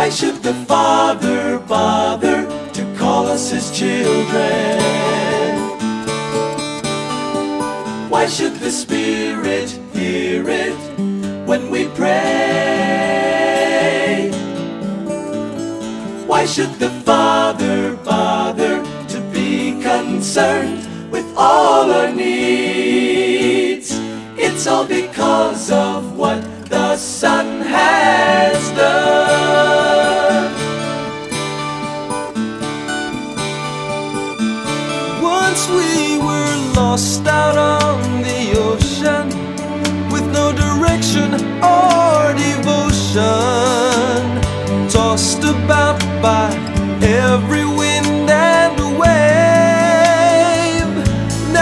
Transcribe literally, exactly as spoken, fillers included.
Why should the Father bother to call us His children? Why should the Spirit hear it when we pray? Why should the Father bother to be concerned with all our needs? It's all because of what the Son has done. Once we were lost,